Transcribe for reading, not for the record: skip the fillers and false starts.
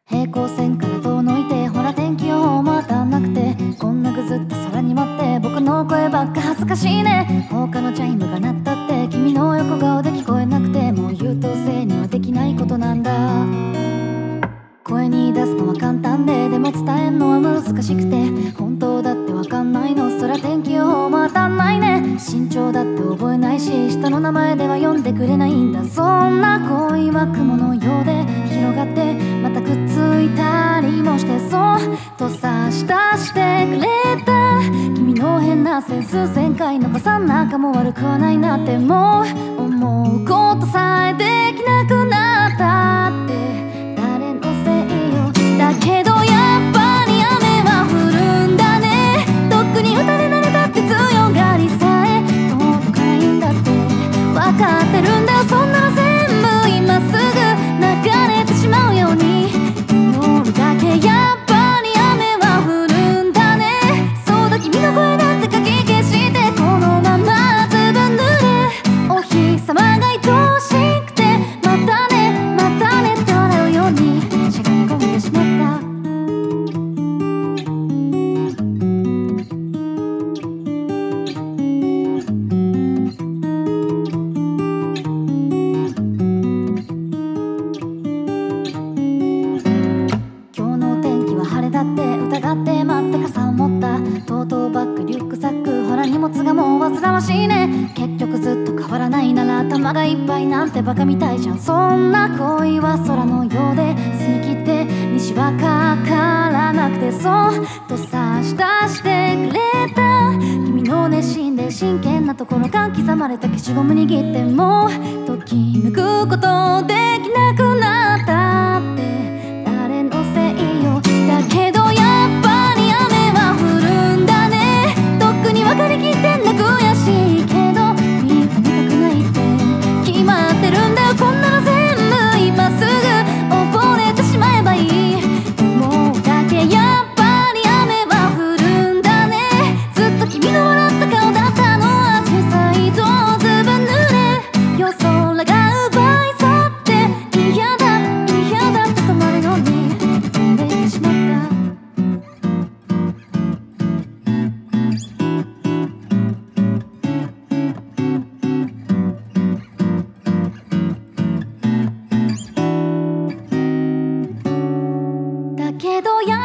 平行線から遠のいて、ほら天気予報も当たんなくて、こんなぐずった空に待って、僕の声ばっか恥ずかしいね。他のチャイムが鳴ったって君の横顔で聞こえなくて、もう優等生にはできないことなんだ。声に出すのは簡単で、でも伝えんのは難しくて、本当だってわかんないの、そら天気予報も当たんないね。身長だって覚えないし、下の名前では呼んでくれないんだ。そんな恋は雲のようで広がって、またくっついたりもして、そうと差し出してくれた君の変なセンス、前回の子さん仲も悪くはないなって、もう思うことさえできなくなったって、誰のせいよ。だけどやっぱり雨は降るんだね。とっくに打たれ慣れたって強がりさえ届かないんだって、わかってるんだよ。そんなの全部今すぐ流れてしまうように祈るだけ。やっぱり雨は降るんだね。そうだ、君の声なんてかき消して、このままずぶ濡れ、お日様が愛おしくて、またねまたねって笑うようにしゃがみ込んでしまった。今日の天気は晴れだって疑って待って傘を持った、トートバッグリュックサック、ほら荷物がもう煩わしいね。結局ずっと変わらないなら頭がいっぱいなんてバカみたいじゃん。そんな恋は空のようで澄み切って西はかからなくて、そうと差し出してくれた君の熱心で真剣なところが刻まれた消しゴム握って、もうときめくことできなくなったって、誰のせいよ。だけどやっぱり雨は降るんだね。とっくに分かりきってんだ、悔しいけど見たくないって決まってるんだよ。こんなの全部今すぐ溺れてしまえばいい。思うだけ。やっぱり雨は降るんだね。ずっと君の笑った顔だったの、アジサイとずぶ濡れ、夜空が奪い去って、嫌だ嫌だって止まるのに飛んでいってしまった。だけどや